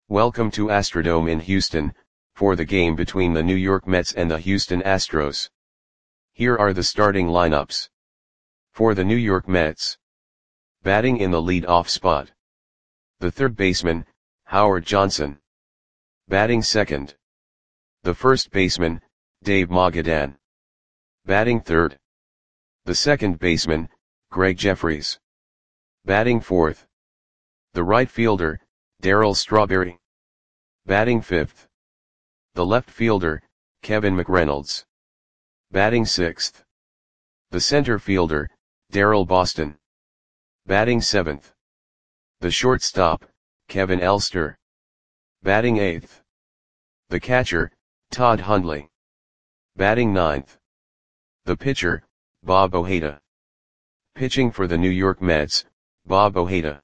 Welcome to Astrodome in Houston, for the game between the New York Mets and the Houston Astros. Here are the starting lineups. For the New York Mets. Batting in the lead-off spot. The third baseman, Howard Johnson. Batting second. The first baseman, Dave Magadan. Batting third. The second baseman, Gregg Jefferies. Batting fourth. The right fielder, Darryl Strawberry. Batting fifth. The left fielder, Kevin McReynolds. Batting sixth. The center fielder, Daryl Boston. Batting seventh. The shortstop, Kevin Elster. Batting eighth. The catcher, Todd Hundley. Batting ninth. The pitcher, Bob Ojeda. Pitching for the New York Mets, Bob Ojeda.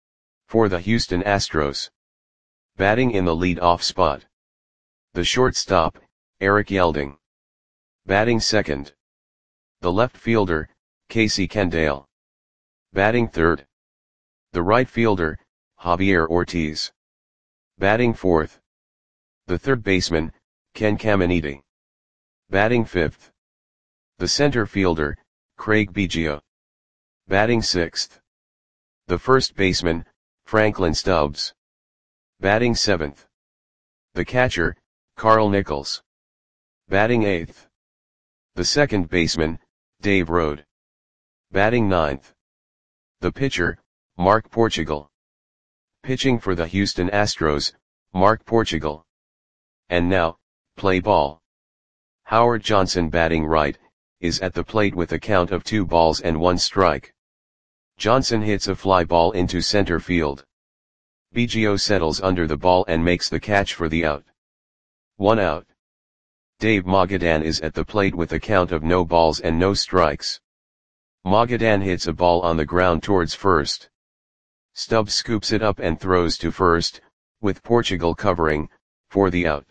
For the Houston Astros. Batting in the lead-off spot. The shortstop, Eric Yelding. Batting second. The left fielder, Casey Kendall. Batting third. The right fielder, Javier Ortiz. Batting fourth. The third baseman, Ken Caminiti. Batting fifth. The center fielder, Craig Biggio. Batting sixth. The first baseman, Franklin Stubbs. Batting seventh. The catcher, Carl Nichols. Batting eighth. The second baseman, Dave Rode. Batting ninth. The pitcher, Mark Portugal. Pitching for the Houston Astros, Mark Portugal. And now, play ball. Howard Johnson batting right, is at the plate with a count of 2 balls and 1 strike. Johnson hits a fly ball into center field. Biggio settles under the ball and makes the catch for the out. 1 out. Dave Magadan is at the plate with a count of no balls and no strikes. Magadan hits a ball on the ground towards first. Stubbs scoops it up and throws to first, with Portugal covering, for the out.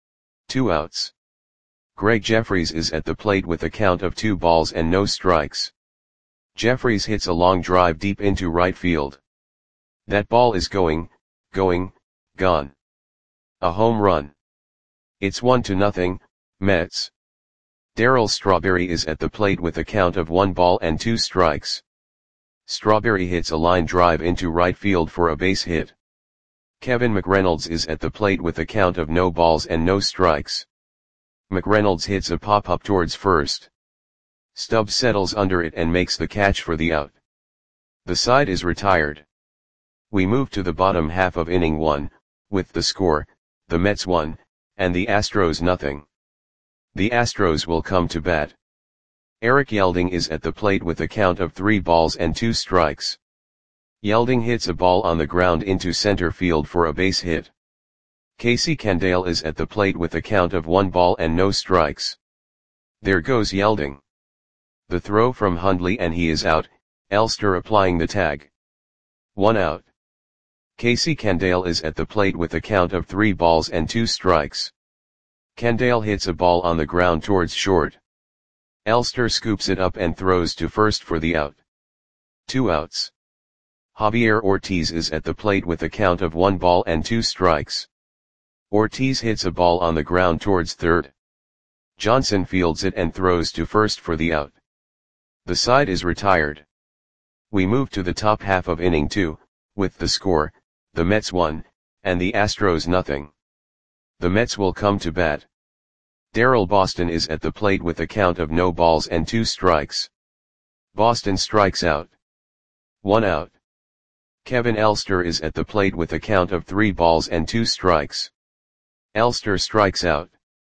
2 outs. Gregg Jefferies is at the plate with a count of 2 balls and no strikes. Jefferies hits a long drive deep into right field. That ball is gone. A home run. It's 1-0, Mets. Darryl Strawberry is at the plate with a count of 1 ball and 2 strikes. Strawberry hits a line drive into right field for a base hit. Kevin McReynolds is at the plate with a count of no balls and no strikes. McReynolds hits a pop-up towards first. Stubbs settles under it and makes the catch for the out. The side is retired. We move to the bottom half of inning 1, with the score, the Mets 1, and the Astros 0. The Astros will come to bat. Eric Yelding is at the plate with a count of 3 balls and 2 strikes. Yelding hits a ball on the ground into center field for a base hit. Casey Kendall is at the plate with a count of 1 ball and no strikes. There goes Yelding. The throw from Hundley and he is out, Elster applying the tag. 1 out. Casey Kendall is at the plate with a count of 3 balls and 2 strikes. Kendall hits a ball on the ground towards short. Elster scoops it up and throws to first for the out. 2 outs. Javier Ortiz is at the plate with a count of 1 ball and 2 strikes. Ortiz hits a ball on the ground towards third. Johnson fields it and throws to first for the out. The side is retired. We move to the top half of inning 2, with the score, the Mets 1, and the Astros 0. The Mets will come to bat. Daryl Boston is at the plate with a count of no balls and 2 strikes. Boston strikes out. 1 out. Kevin Elster is at the plate with a count of 3 balls and 2 strikes. Elster strikes out.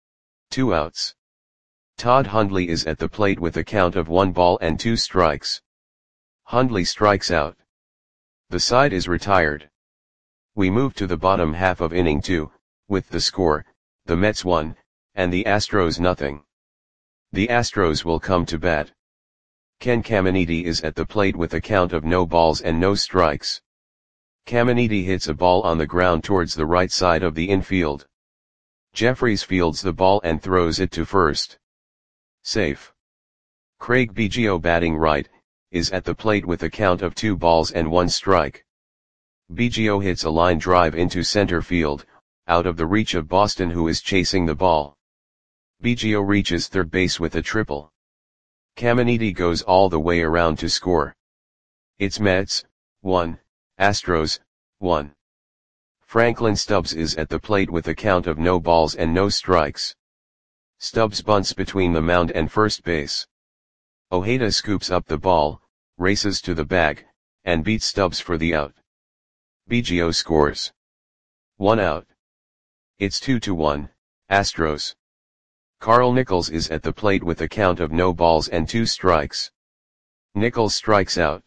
2 outs. Todd Hundley is at the plate with a count of 1 ball and 2 strikes. Hundley strikes out. The side is retired. We move to the bottom half of inning 2, with the score, the Mets 1, and the Astros 0. The Astros will come to bat. Ken Caminiti is at the plate with a count of no balls and no strikes. Caminiti hits a ball on the ground towards the right side of the infield. Jefferies fields the ball and throws it to first. Safe. Craig Biggio batting right, is at the plate with a count of 2 balls and 1 strike. Biggio hits a line drive into center field, out of the reach of Boston, who is chasing the ball. Biggio reaches third base with a triple. Caminiti goes all the way around to score. It's Mets, 1, Astros, 1. Franklin Stubbs is at the plate with a count of no balls and no strikes. Stubbs bunts between the mound and first base. Ojeda scoops up the ball, races to the bag, and beats Stubbs for the out. Biggio scores. 1 out. It's 2-1, Astros. Carl Nichols is at the plate with a count of no balls and 2 strikes. Nichols strikes out.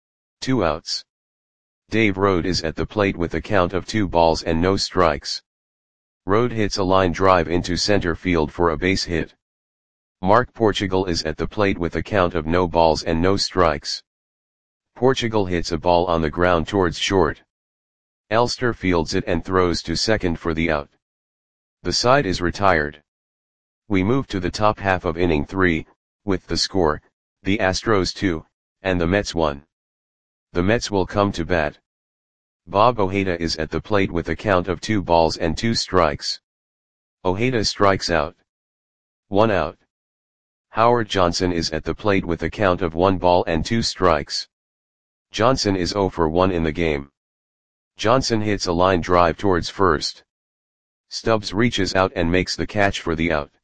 2 outs. Dave Rode is at the plate with a count of 2 balls and no strikes. Rode hits a line drive into center field for a base hit. Mark Portugal is at the plate with a count of no balls and no strikes. Portugal hits a ball on the ground towards short. Elster fields it and throws to second for the out. The side is retired. We move to the top half of inning 3, with the score, the Astros 2, and the Mets 1. The Mets will come to bat. Bob Ojeda is at the plate with a count of 2 balls and 2 strikes. Ojeda strikes out. 1 out. Howard Johnson is at the plate with a count of 1 ball and 2 strikes. Johnson is 0 for 1 in the game. Johnson hits a line drive towards first. Stubbs reaches out and makes the catch for the out.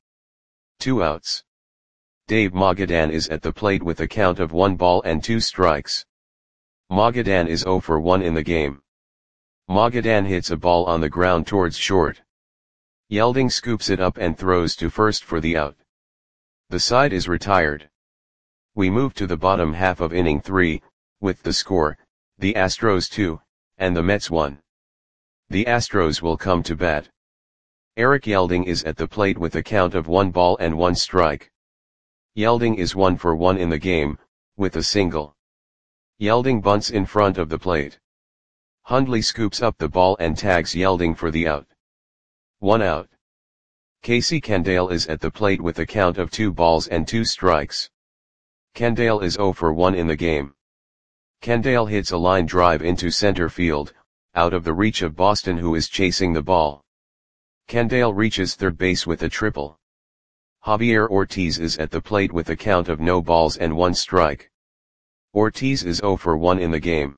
2 outs. Dave Magadan is at the plate with a count of 1 ball and 2 strikes. Magadan is 0 for 1 in the game. Magadan hits a ball on the ground towards short. Yelding scoops it up and throws to first for the out. The side is retired. We move to the bottom half of inning 3, with the score, the Astros 2, and the Mets 1. The Astros will come to bat. Eric Yelding is at the plate with a count of 1 ball and 1 strike. Yelding is 1 for 1 in the game, with a single. Yelding bunts in front of the plate. Hundley scoops up the ball and tags Yelding for the out. 1 out. Casey Candale is at the plate with a count of 2 balls and 2 strikes. Candale is 0 for 1 in the game. Candale hits a line drive into center field, out of the reach of Boston, who is chasing the ball. Candale reaches third base with a triple. Javier Ortiz is at the plate with a count of no balls and 1 strike. Ortiz is 0 for 1 in the game.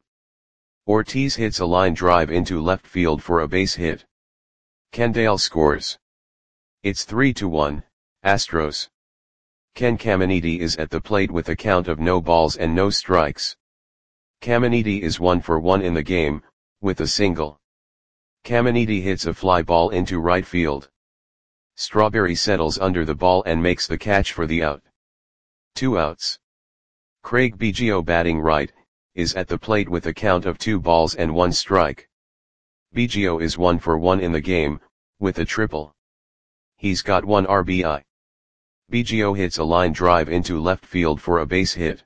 Ortiz hits a line drive into left field for a base hit. Candale scores. It's 3-1, Astros. Ken Caminiti is at the plate with a count of no balls and no strikes. Caminiti is 1 for 1 in the game, with a single. Caminiti hits a fly ball into right field. Strawberry settles under the ball and makes the catch for the out. 2 outs. Craig Biggio, batting right, is at the plate with a count of 2 balls and 1 strike. Biggio is 1 for 1 in the game, with a triple. He's got 1 RBI. Biggio hits a line drive into left field for a base hit.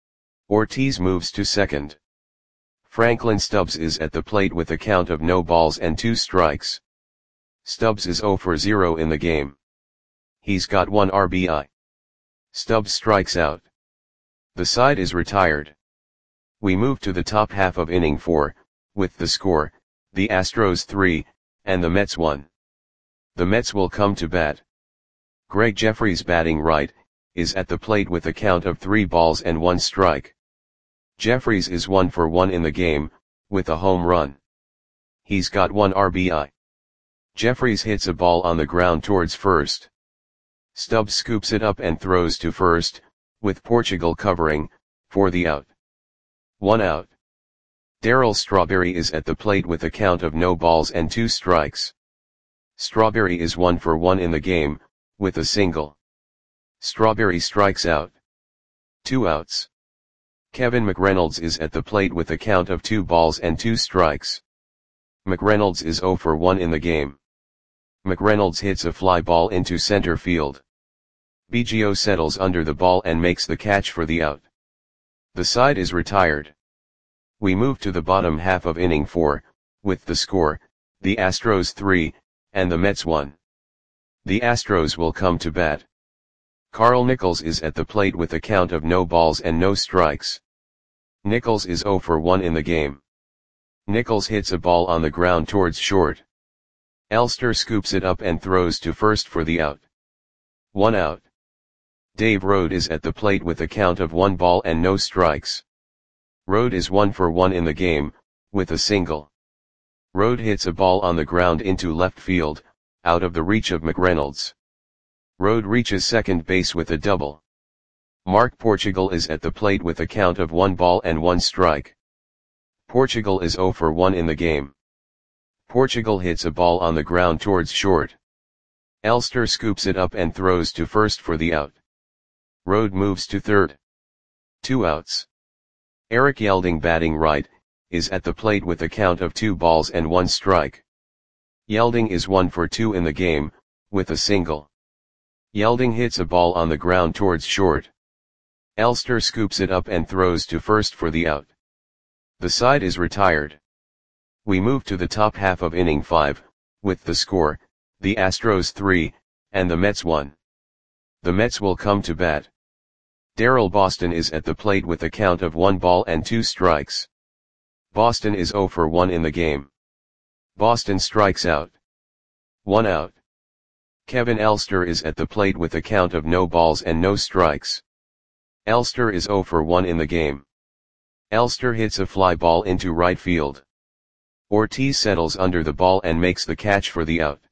Ortiz moves to second. Franklin Stubbs is at the plate with a count of no balls and 2 strikes. Stubbs is 0 for 0 in the game. He's got 1 RBI. Stubbs strikes out. The side is retired. We move to the top half of inning 4, with the score, the Astros 3, and the Mets 1. The Mets will come to bat. Greg Jeffries, batting right, is at the plate with a count of 3 balls and 1 strike. Jeffries is 1 for 1 in the game, with a home run. He's got 1 RBI. Jeffries hits a ball on the ground towards first. Stubbs scoops it up and throws to first, with Portugal covering, for the out. 1 out. Darryl Strawberry is at the plate with a count of no balls and 2 strikes. Strawberry is 1 for 1 in the game, with a single. Strawberry strikes out. 2 outs. Kevin McReynolds is at the plate with a count of 2 balls and 2 strikes. McReynolds is 0 for 1 in the game. McReynolds hits a fly ball into center field. Biggio settles under the ball and makes the catch for the out. The side is retired. We move to the bottom half of inning 4, with the score, the Astros 3, and the Mets 1. The Astros will come to bat. Carl Nichols is at the plate with a count of no balls and no strikes. Nichols is 0 for 1 in the game. Nichols hits a ball on the ground towards short. Elster scoops it up and throws to first for the out. 1 out. Dave Rode is at the plate with a count of 1 ball and no strikes. Rode is 1 for 1 in the game, with a single. Rode hits a ball on the ground into left field, out of the reach of McReynolds. Rode reaches second base with a double. Mark Portugal is at the plate with a count of 1 ball and 1 strike. Portugal is 0 for 1 in the game. Portugal hits a ball on the ground towards short. Elster scoops it up and throws to first for the out. Rode moves to third. 2 outs. Eric Yelding, batting right, is at the plate with a count of 2 balls and 1 strike. Yelding is 1 for 2 in the game, with a single. Yelding hits a ball on the ground towards short. Elster scoops it up and throws to first for the out. The side is retired. We move to the top half of inning 5, with the score, the Astros 3, and the Mets 1. The Mets will come to bat. Darryl Boston is at the plate with a count of 1 ball and 2 strikes. Boston is 0 for 1 in the game. Boston strikes out. 1 out. Kevin Elster is at the plate with a count of no balls and no strikes. Elster is 0 for 1 in the game. Elster hits a fly ball into right field. Ortiz settles under the ball and makes the catch for the out.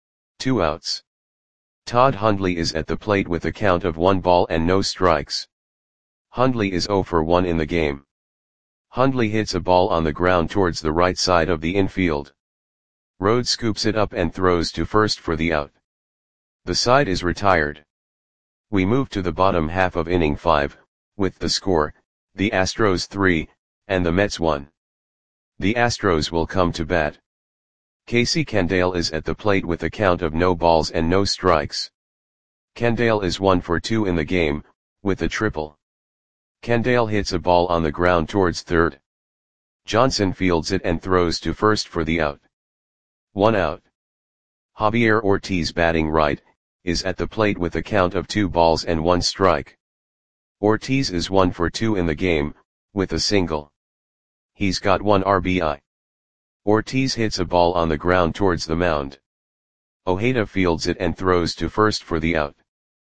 2 outs. Todd Hundley is at the plate with a count of 1 ball and no strikes. Hundley is 0 for 1 in the game. Hundley hits a ball on the ground towards the right side of the infield. Rode scoops it up and throws to first for the out. The side is retired. We move to the bottom half of inning 5, with the score, the Astros 3, and the Mets 1. The Astros will come to bat. Casey Candale is at the plate with a count of no balls and no strikes. Candale is 1 for 2 in the game, with a triple. Candale hits a ball on the ground towards third. Johnson fields it and throws to first for the out. 1 out. Javier Ortiz, batting right, is at the plate with a count of 2 balls and 1 strike. Ortiz is 1 for 2 in the game, with a single. He's got 1 RBI. Ortiz hits a ball on the ground towards the mound. Ojeda fields it and throws to first for the out.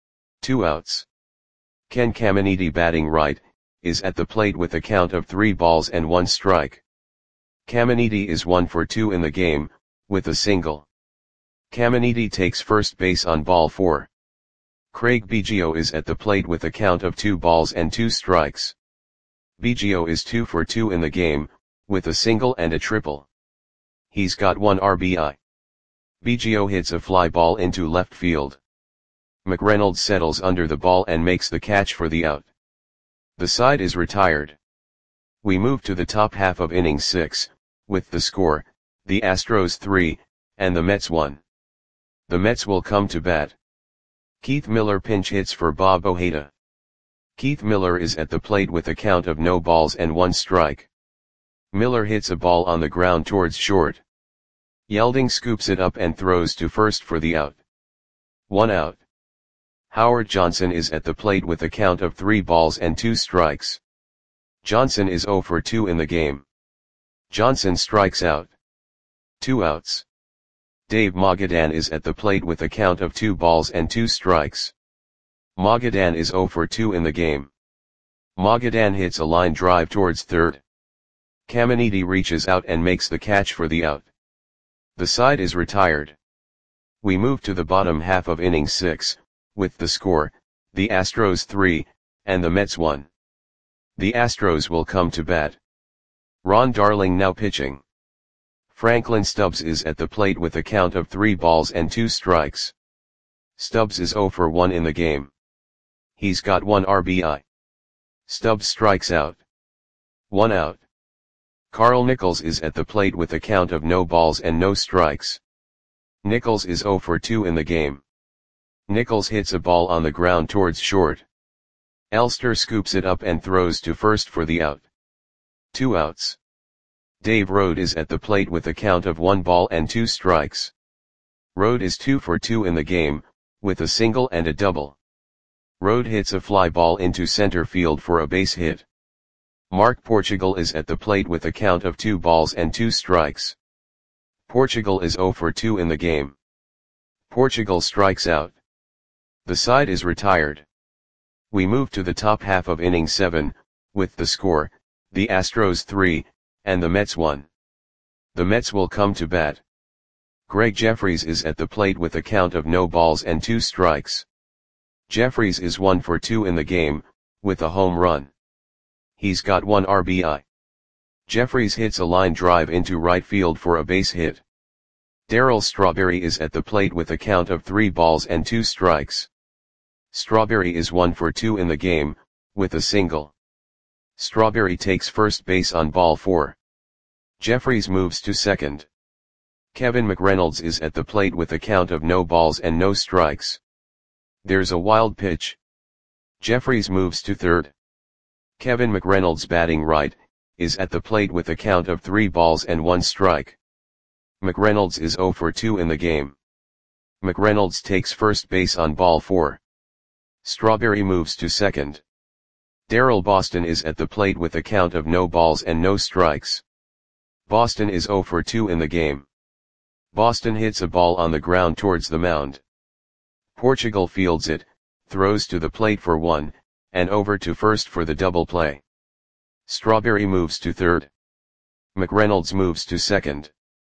2 outs. Ken Caminiti, batting right, is at the plate with a count of 3 balls and 1 strike. Caminiti is 1 for 2 in the game, with a single. Caminiti takes first base on ball 4. Craig Biggio is at the plate with a count of 2 balls and 2 strikes. Biggio is 2 for 2 in the game, with a single and a triple. He's got 1 RBI. Biggio hits a fly ball into left field. McReynolds settles under the ball and makes the catch for the out. The side is retired. We move to the top half of inning 6, with the score, the Astros 3, and the Mets 1. The Mets will come to bat. Keith Miller pinch hits for Bob Ojeda. Keith Miller is at the plate with a count of no balls and 1 strike. Miller hits a ball on the ground towards short. Yelding scoops it up and throws to first for the out. 1 out. Howard Johnson is at the plate with a count of 3 balls and 2 strikes. Johnson is 0 for 2 in the game. Johnson strikes out. 2 outs. Dave Magadan is at the plate with a count of 2 balls and 2 strikes. Magadan is 0 for 2 in the game. Magadan hits a line drive towards third. Caminiti reaches out and makes the catch for the out. The side is retired. We move to the bottom half of inning 6, with the score, the Astros 3, and the Mets 1. The Astros will come to bat. Ron Darling now pitching. Franklin Stubbs is at the plate with a count of 3 balls and 2 strikes. Stubbs is 0 for 1 in the game. He's got 1 RBI. Stubbs strikes out. 1 out. Carl Nichols is at the plate with a count of no balls and no strikes. Nichols is 0 for 2 in the game. Nichols hits a ball on the ground towards short. Elster scoops it up and throws to first for the out. 2 outs. Dave Rode is at the plate with a count of 1 ball and 2 strikes. Rode is 2 for 2 in the game, with a single and a double. Rode hits a fly ball into center field for a base hit. Mark Portugal is at the plate with a count of 2 balls and 2 strikes. Portugal is 0 for 2 in the game. Portugal strikes out. The side is retired. We move to the top half of inning 7, with the score, the Astros 3, and the Mets 1. The Mets will come to bat. Greg Jefferies is at the plate with a count of no balls and 2 strikes. Jefferies is 1 for 2 in the game, with a home run. He's got 1 RBI. Jefferies hits a line drive into right field for a base hit. Darryl Strawberry is at the plate with a count of 3 balls and 2 strikes. Strawberry is 1 for 2 in the game, with a single. Strawberry takes first base on ball 4. Jefferies moves to second. Kevin McReynolds is at the plate with a count of no balls and no strikes. There's a wild pitch. Jefferies moves to third. Kevin McReynolds, batting right, is at the plate with a count of 3 balls and 1 strike. McReynolds is 0 for 2 in the game. McReynolds takes first base on ball 4. Strawberry moves to second. Darryl Boston is at the plate with a count of no balls and no strikes. Boston is 0 for 2 in the game. Boston hits a ball on the ground towards the mound. Portugal fields it, throws to the plate for 1, and over to first for the double play. Strawberry moves to third. McReynolds moves to second.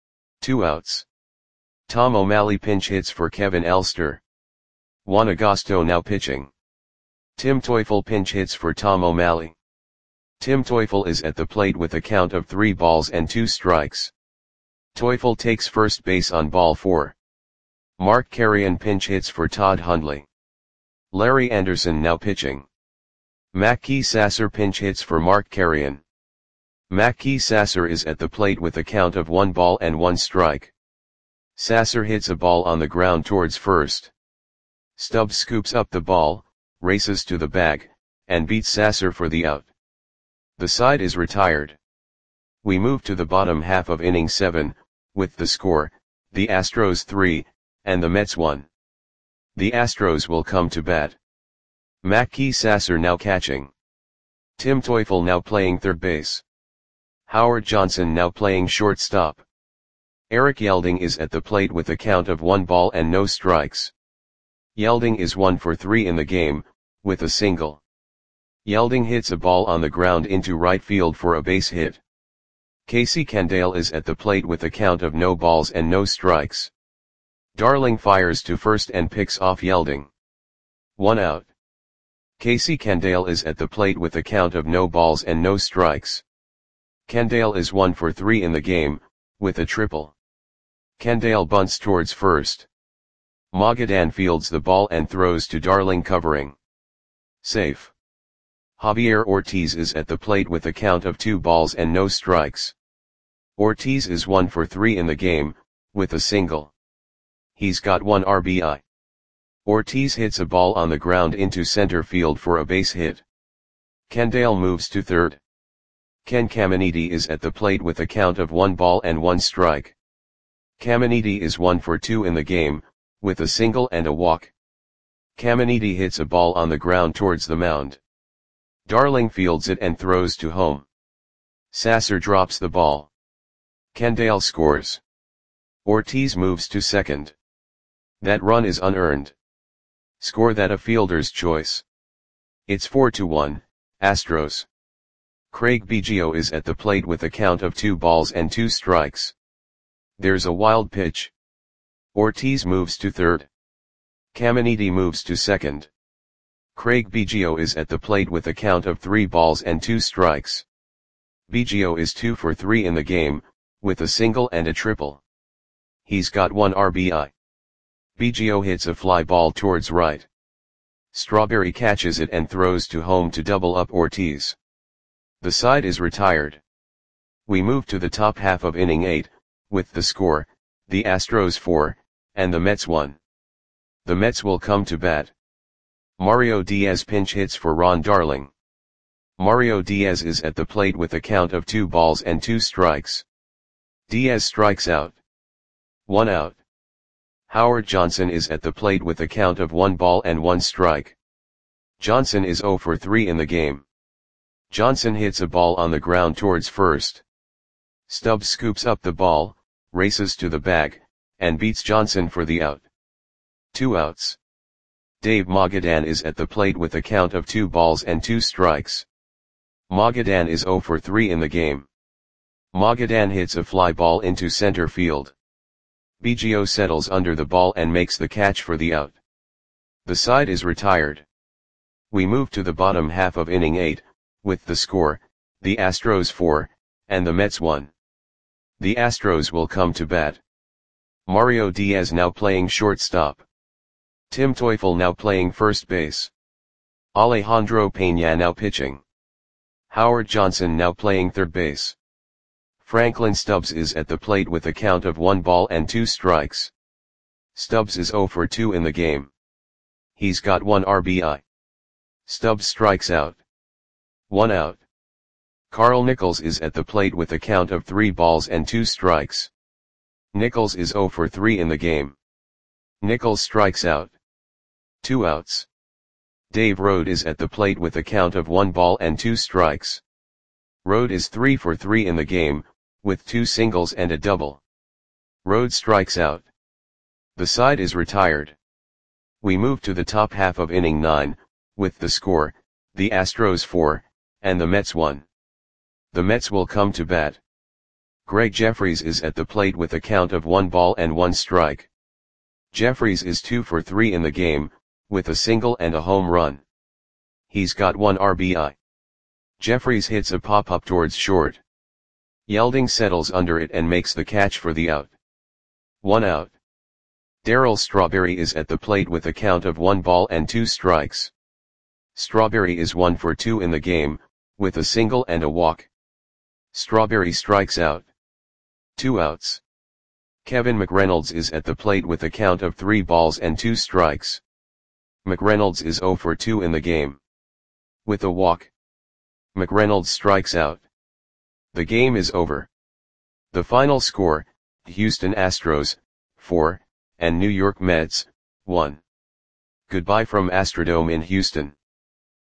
2 outs. Tom O'Malley pinch hits for Kevin Elster. Juan Agosto now pitching. Tim Teufel pinch hits for Tom O'Malley. Tim Teufel is at the plate with a count of 3 balls and 2 strikes. Teufel takes first base on ball 4. Mark Carrion pinch hits for Todd Hundley. Larry Anderson now pitching. Mackey Sasser pinch hits for Mark Carrion. Mackey Sasser is at the plate with a count of 1 ball and 1 strike. Sasser hits a ball on the ground towards first. Stubbs scoops up the ball, races to the bag, and beats Sasser for the out. The side is retired. We move to the bottom half of inning 7, with the score, the Astros 3, and the Mets 1. The Astros will come to bat. Mackey Sasser now catching. Tim Teufel now playing third base. Howard Johnson now playing shortstop. Eric Yelding is at the plate with a count of 1 ball and no strikes. Yelding is 1 for 3 in the game, with a single. Yelding hits a ball on the ground into right field for a base hit. Casey Candale is at the plate with a count of no balls and no strikes. Darling fires to first and picks off Yelding. 1 out. Casey Candale is at the plate with a count of no balls and no strikes. Candale is 1 for 3 in the game, with a triple. Candale bunts towards first. Magadan fields the ball and throws to Darling, covering. Safe. Javier Ortiz is at the plate with a count of 2 balls and no strikes. Ortiz is 1 for 3 in the game, with a single. He's got 1 RBI. Ortiz hits a ball on the ground into center field for a base hit. Candale moves to third. Ken Caminiti is at the plate with a count of 1 ball and 1 strike. Caminiti is 1 for 2 in the game, with a single and a walk. Caminiti hits a ball on the ground towards the mound. Darling fields it and throws to home. Sasser drops the ball. Candale scores. Ortiz moves to second. That run is unearned. Score that a fielder's choice. It's 4-1, Astros. Craig Biggio is at the plate with a count of 2 balls and 2 strikes. There's a wild pitch. Ortiz moves to third. Caminiti moves to second. Craig Biggio is at the plate with a count of 3 balls and 2 strikes. Biggio is 2 for 3 in the game, with a single and a triple. He's got 1 RBI. Biggio hits a fly ball towards right. Strawberry catches it and throws to home to double up Ortiz. The side is retired. We move to the top half of inning 8, with the score, the Astros 4, and the Mets 1. The Mets will come to bat. Mario Diaz pinch hits for Ron Darling. Mario Diaz is at the plate with a count of 2 balls and 2 strikes. Diaz strikes out. 1 out. Howard Johnson is at the plate with a count of 1 ball and 1 strike. Johnson is 0 for 3 in the game. Johnson hits a ball on the ground towards first. Stubbs scoops up the ball, races to the bag, and beats Johnson for the out. 2 outs. Dave Mogadan is at the plate with a count of 2 balls and 2 strikes. Mogadan is 0 for 3 in the game. Mogadan hits a fly ball into center field. Biggio settles under the ball and makes the catch for the out. The side is retired. We move to the bottom half of inning 8, with the score, the Astros 4, and the Mets 1. The Astros will come to bat. Mario Diaz now playing shortstop. Tim Teufel now playing first base. Alejandro Peña now pitching. Howard Johnson now playing third base. Franklin Stubbs is at the plate with a count of 1 ball and 2 strikes. Stubbs is 0 for 2 in the game. He's got 1 RBI. Stubbs strikes out. 1 out. Carl Nichols is at the plate with a count of 3 balls and 2 strikes. Nichols is 0 for 3 in the game. Nichols strikes out. 2 outs. Dave Rode is at the plate with a count of 1 ball and 2 strikes. Rode is 3 for 3 in the game, with 2 singles and a double. Rode strikes out. The side is retired. We move to the top half of inning 9, with the score, the Astros 4, and the Mets 1. The Mets will come to bat. Greg Jeffries is at the plate with a count of 1 ball and 1 strike. Jeffries is 2 for 3 in the game, with a single and a home run. He's got 1 RBI. Jeffries hits a pop-up towards short. Yelding settles under it and makes the catch for the out. 1 out. Darryl Strawberry is at the plate with a count of 1 ball and 2 strikes. Strawberry is 1 for 2 in the game, with a single and a walk. Strawberry strikes out. 2 outs. Kevin McReynolds is at the plate with a count of 3 balls and 2 strikes. McReynolds is 0 for 2 in the game. With a walk. McReynolds strikes out. The game is over. The final score, Houston Astros, 4, and New York Mets, 1. Goodbye from Astrodome in Houston.